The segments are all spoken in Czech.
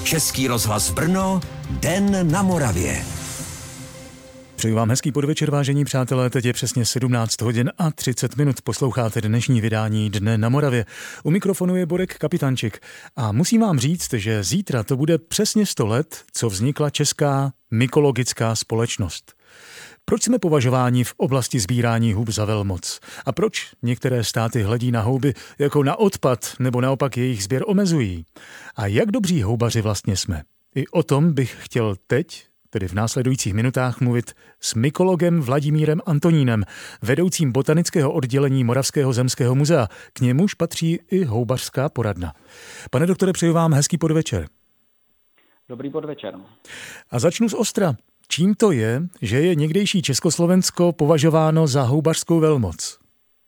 Český rozhlas Brno, Den na Moravě. Přeju vám hezký podvečer, vážení přátelé, teď je přesně 17 hodin a 30 minut. Posloucháte dnešní vydání Dne na Moravě. U mikrofonu je Borek Kapitančik a musím vám říct, že zítra to bude přesně 100 let, co vznikla Česká mykologická společnost. Proč jsme považováni v oblasti sbírání hub za velmoc? A proč některé státy hledí na houby jako na odpad nebo naopak jejich sběr omezují? A jak dobří houbaři vlastně jsme? I o tom bych chtěl teď, tedy v následujících minutách, mluvit s mykologem Vladimírem Antonínem, vedoucím botanického oddělení Moravského zemského muzea. K němuž patří i houbařská poradna. Pane doktore, přeju vám hezký podvečer. Dobrý podvečer. A začnu z ostra. Čím to je, že je někdejší Československo považováno za houbařskou velmoc?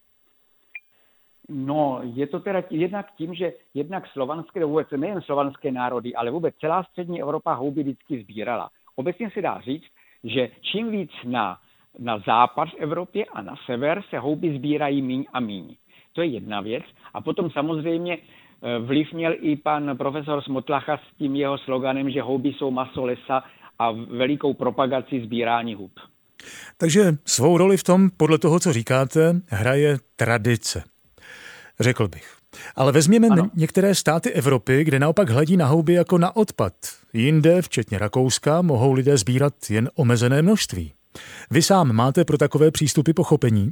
No, je to teda jednak tím, že jednak slovanské, vůbec nejen slovanské národy, ale vůbec celá střední Evropa houby vždycky sbírala. Obecně se dá říct, že čím víc na západ v Evropě a na sever se houby sbírají míň a míň. To je jedna věc. A potom samozřejmě vliv měl i pan profesor Smotlacha s tím jeho sloganem, že houby jsou maso lesa a velikou propagaci sbírání hub. Takže svou roli v tom, podle toho, co říkáte, hraje tradice, řekl bych. Ale vezměme některé státy Evropy, kde naopak hledí na houby jako na odpad. Jinde, včetně Rakouska, mohou lidé sbírat jen omezené množství. Vy sám máte pro takové přístupy pochopení?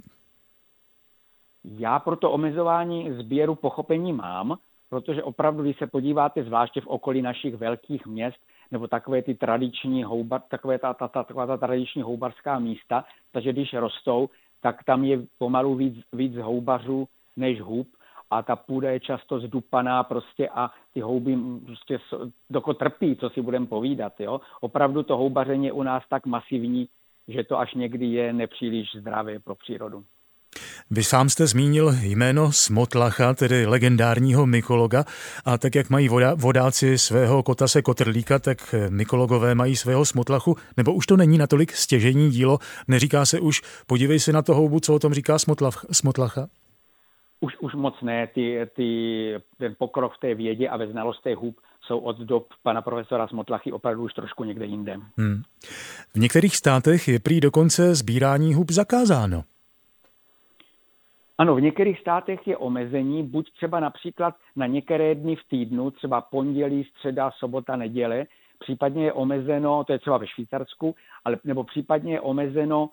Já pro to omezování sběru pochopení mám, protože opravdu, když se podíváte zvláště v okolí našich velkých měst, nebo takové ty tradiční taková ta tradiční houbařská místa, takže když rostou, tak tam je pomalu víc houbařů než hub a ta půda je často zdupaná prostě a ty houby prostě trpí, co si budeme povídat. Jo? Opravdu to houbaření je u nás tak masivní, že to až někdy je nepříliš zdravé pro přírodu. Vy sám jste zmínil jméno Smotlacha, tedy legendárního mykologa, a tak jak mají vodáci svého Kotase Kotrlíka, tak mykologové mají svého Smotlachu, nebo už to není natolik stěžejní dílo, neříká se už, podívej se na to houbu, co o tom říká Smotlacha? Už moc ne, ten pokrok v té vědě a ve znalosti hub jsou od dob pana profesora Smotlachy opravdu už trošku někde jinde. V některých státech je prý dokonce sbírání hub zakázáno. Ano, v některých státech je omezení, buď třeba například na některé dny v týdnu, třeba pondělí, středa, sobota, neděle, případně je omezeno, to je třeba ve Švýcarsku, nebo případně je omezeno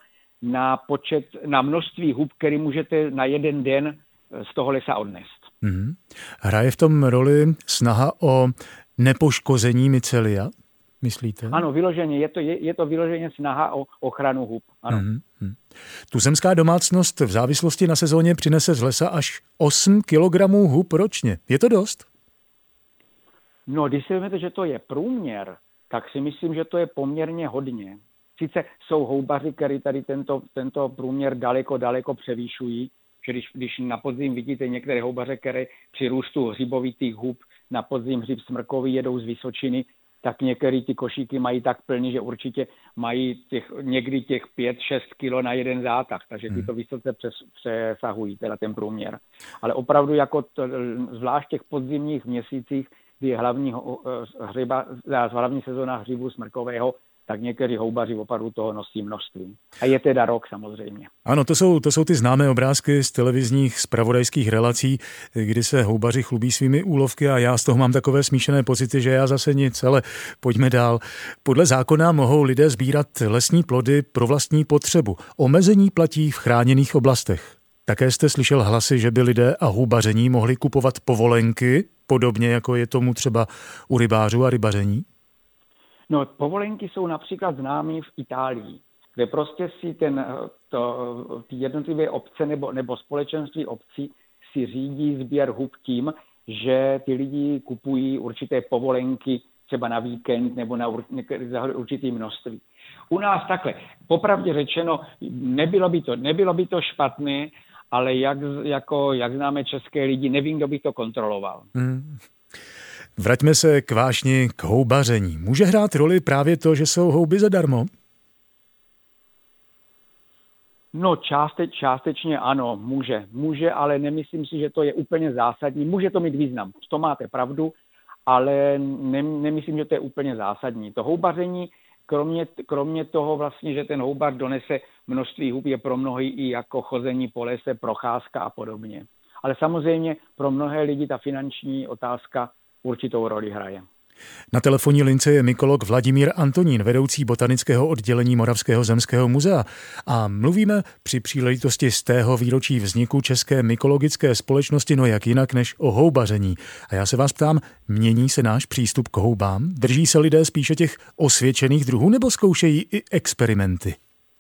na množství hub, který můžete na jeden den z toho lesa odnést. Hraje v tom roli snaha o nepoškození mycelia, myslíte? Ano, vyloženě, je to vyloženě snaha o ochranu hub, ano. Tuzemská domácnost v závislosti na sezóně přinese z lesa až 8 kilogramů hub ročně. Je to dost? No, když si vezmete, že to je průměr, tak si myslím, že to je poměrně hodně. Sice jsou houbaři, kteří tady tento průměr daleko převýšují, že když na podzim vidíte některé houbaře, které při růstu hřibovitých hub na podzim hřib smrkový jedou z Vysočiny, tak některé ty košíky mají tak plný, že určitě mají někdy těch 5-6 kilo na jeden zátah, takže ty to vysoce přesahují, teda ten průměr. Ale opravdu jako zvlášť v těch podzimních měsících, kdy je hlavní sezóna hřibu smrkového, tak někteří houbaři opravdu toho nosí množství. A je teda rok samozřejmě. Ano, to jsou ty známé obrázky z televizních zpravodajských relací, kdy se houbaři chlubí svými úlovky a já z toho mám takové smíšené pocity, že já zase nic, ale pojďme dál. Podle zákona mohou lidé sbírat lesní plody pro vlastní potřebu. Omezení platí v chráněných oblastech. Také jste slyšel hlasy, že by lidé a houbaření mohli kupovat povolenky, podobně jako je tomu třeba u rybářů a rybaření? No, povolenky jsou například známé v Itálii, kde prostě si ty jednotlivé obce nebo společenství obcí si řídí sběr hub tím, že ty lidi kupují určité povolenky třeba na víkend nebo na určité množství. U nás takhle, popravdě řečeno, nebylo by to špatné, ale jak známe české lidi, nevím, kdo by to kontroloval. Vraťme se k vášni k houbaření. Může hrát roli právě to, že jsou houby zadarmo? No částečně ano, může, ale nemyslím si, že to je úplně zásadní. Může to mít význam, to máte pravdu, ale nemyslím, že to je úplně zásadní. To houbaření, kromě toho vlastně, že ten houbař donese množství hub, je pro mnohý i jako chození po lese, procházka a podobně. Ale samozřejmě pro mnohé lidi ta finanční otázka určitou roli hraje. Na telefonní lince je mykolog Vladimír Antonín, vedoucí botanického oddělení Moravského zemského muzea. A mluvíme při příležitosti z tého výročí vzniku České mykologické společnosti, no jak jinak než o houbaření. A já se vás ptám, mění se náš přístup k houbám? Drží se lidé spíše těch osvědčených druhů nebo zkoušejí i experimenty?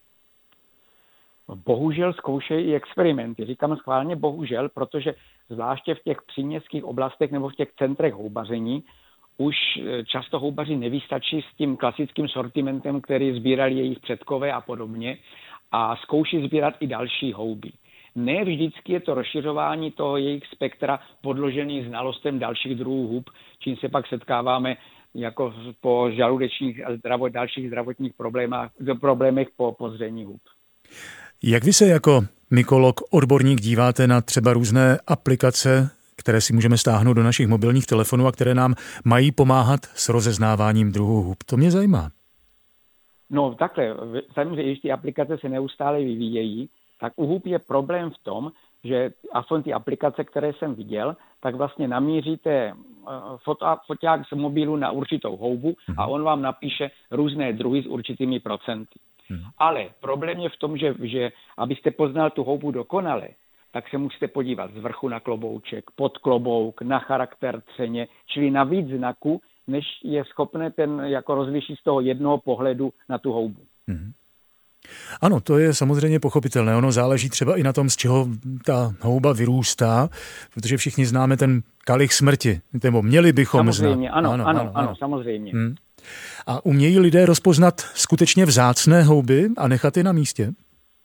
Bohužel zkoušejí i experimenty. Říkám schválně bohužel, protože zvláště v těch příměstských oblastech nebo v těch centrech houbaření už často houbaři nevystačí s tím klasickým sortimentem, který sbírali jejich předkové a podobně, a zkouší sbírat i další houby. Ne vždycky je to rozšiřování toho jejich spektra podložený znalostem dalších druhů hub, čím se pak setkáváme jako po žaludečních a dalších zdravotních problémech po pozření hub. Jak vy se jako mykolog, odborník díváte na třeba různé aplikace, které si můžeme stáhnout do našich mobilních telefonů a které nám mají pomáhat s rozeznáváním druhů hub? To mě zajímá. No takhle, samozřejmě, když ty aplikace se neustále vyvíjejí, tak u hub je problém v tom, že aspoň ty aplikace, které jsem viděl, tak vlastně namíříte foťák z mobilu na určitou houbu a on vám napíše různé druhy s určitými procenty. Ale problém je v tom, že abyste poznal tu houbu dokonale, tak se musíte podívat z vrchu na klobouček, pod klobouk, na charakter třeně, čili na víc znaků, než je schopné ten jako rozlišit z toho jednoho pohledu na tu houbu. Ano, to je samozřejmě pochopitelné. Ono záleží třeba i na tom, z čeho ta houba vyrůstá, protože všichni známe ten kalich smrti, nebo měli bychom samozřejmě, znát. Ano, samozřejmě. A umějí lidé rozpoznat skutečně vzácné houby a nechat je na místě?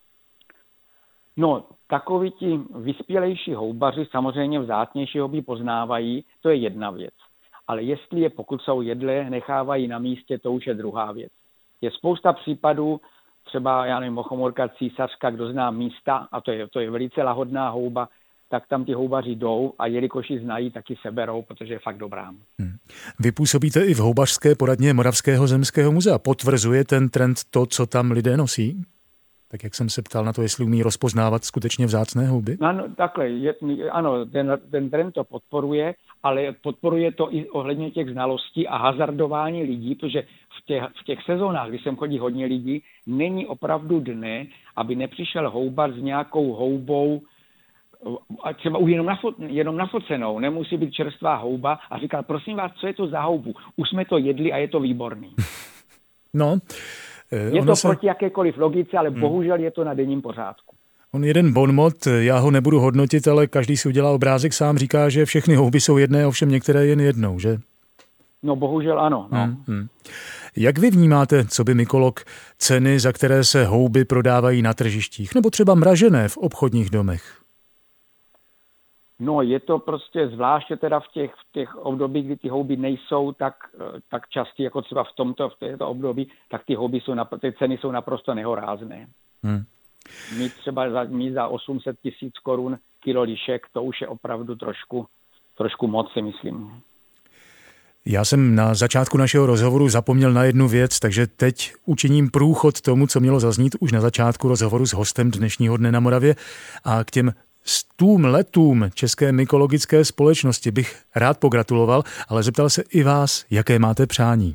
No, takoví ti vyspělejší houbaři samozřejmě vzácnější houby poznávají, to je jedna věc. Ale jestli je, pokud jsou jedlé, nechávají na místě, to už je druhá věc. Je spousta případů, třeba, já nevím, mochomorka císařka, kdo zná místa, a to je velice lahodná houba, tak tam ty houbaři jdou a jelikož ji znají, tak ji seberou, protože je fakt dobrá. Vy působíte i v houbařské poradně Moravského zemského muzea. Potvrzuje ten trend to, co tam lidé nosí? Tak jak jsem se ptal na to, jestli umí rozpoznávat skutečně vzácné houby? Ano, takhle, ano, ten trend to podporuje, ale podporuje to i ohledně těch znalostí a hazardování lidí, protože v těch sezónách, kdy sem chodí hodně lidí, není opravdu dne, aby nepřišel houbař s nějakou houbou, a třeba jenom nafocenou, nemusí být čerstvá houba, a říkal, prosím vás, co je to za houbu? Už jsme to jedli a je to výborný. No, je to proti jakékoliv logice, ale bohužel je to na denním pořádku. On jeden bonmot, já ho nebudu hodnotit, ale každý si udělá obrázek sám, říká, že všechny houby jsou jedné, ovšem některé jen jednou, že? No bohužel ano. No. Jak vy vnímáte, co by mykolog, ceny, za které se houby prodávají na tržištích, nebo třeba mražené v obchodních domech? No, je to prostě zvláště teda v těch obdobích, kdy ty houby nejsou tak častý, jako třeba v této období, tak ty ceny jsou naprosto nehorázné. My třeba za 800 000 korun kilo lišek, to už je opravdu trošku moc, si myslím. Já jsem na začátku našeho rozhovoru zapomněl na jednu věc, takže teď učiním průchod tomu, co mělo zaznít už na začátku rozhovoru s hostem dnešního dne na Moravě, a k těm 100 letům České mykologické společnosti bych rád pogratuloval, ale zeptal se i vás, jaké máte přání.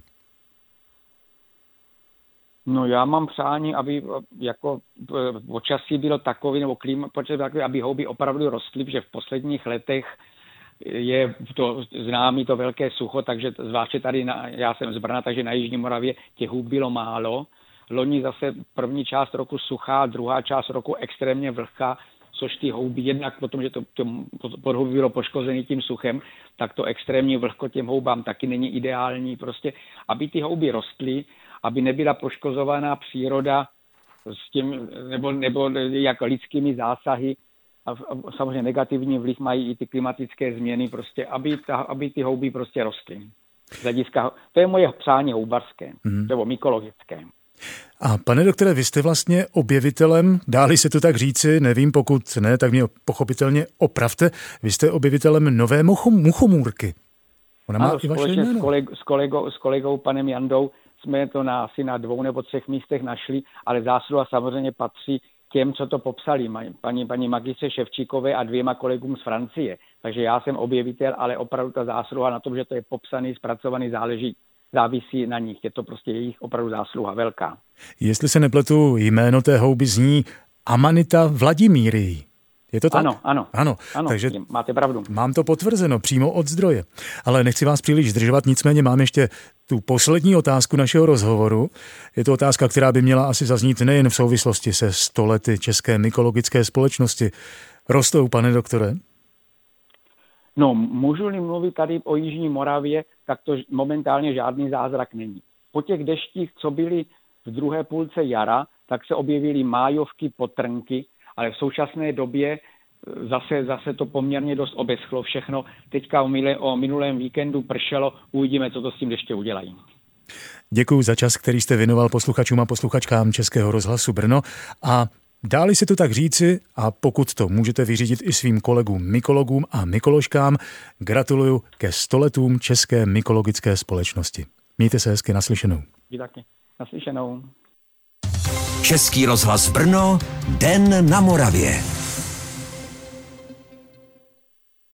No, já mám přání, aby jako počasí bylo takový, nebo klima počasí bylo takový, aby houby opravdu rostly, protože v posledních letech je to známý to velké sucho, takže zvláště tady, já jsem z Brna, takže na Jižní Moravě těch hub bylo málo. Loni zase první část roku suchá, druhá část roku extrémně vlhká, což ty houby, jednak potom, že to podhouby bylo poškozený tím suchem, tak to extrémní vlhko těm houbám taky není ideální. Prostě, aby ty houby rostly, aby nebyla poškozovaná příroda s tím, nebo jako lidskými zásahy, a samozřejmě negativní vliv mají i ty klimatické změny, prostě, aby ty houby prostě rostly. To je moje přání houbařské, nebo mykologické. A pane doktore, vy jste vlastně objevitelem, dá-li se to tak říci, nevím, pokud ne, tak mě pochopitelně opravte, vy jste objevitelem nové muchomůrky. Ona má ano, i vaše společně jméno. s kolegou panem Jandou jsme to asi na 2 nebo 3 místech našli, ale zásluha samozřejmě patří těm, co to popsali, paní magice Ševčíkové a 2 kolegům z Francie. Takže já jsem objevitel, ale opravdu ta zásluha na tom, že to je popsaný, zpracovaný, závisí na nich. Je to prostě jejich opravdu zásluha velká. Jestli se nepletu, jméno té houby zní Amanita Vladimíry. Je to tak? Ano, takže máte pravdu. Mám to potvrzeno přímo od zdroje. Ale nechci vás příliš zdržovat, nicméně mám ještě tu poslední otázku našeho rozhovoru. Je to otázka, která by měla asi zaznít nejen v souvislosti se 100 lety České mykologické společnosti. Rostou, pane doktore? No, můžu-li mluvit tady o Jižní Moravě, tak to momentálně žádný zázrak není. Po těch deštích, co byly v druhé půlce jara, tak se objevily májovky, potrnky, ale v současné době zase to poměrně dost obeschlo všechno. Teďka o minulém víkendu pršelo, uvidíme, co to s tím deště udělají. Děkuji za čas, který jste věnoval posluchačům a posluchačkám Českého rozhlasu Brno a dáli si to tak říci, a pokud to můžete vyřídit i svým kolegům mykologům a mykoložkám, gratuluju ke 100 letům České mykologické společnosti. Mějte se hezky, naslyšenou. Vy taky. Naslyšenou. Český rozhlas Brno, Den na Moravě.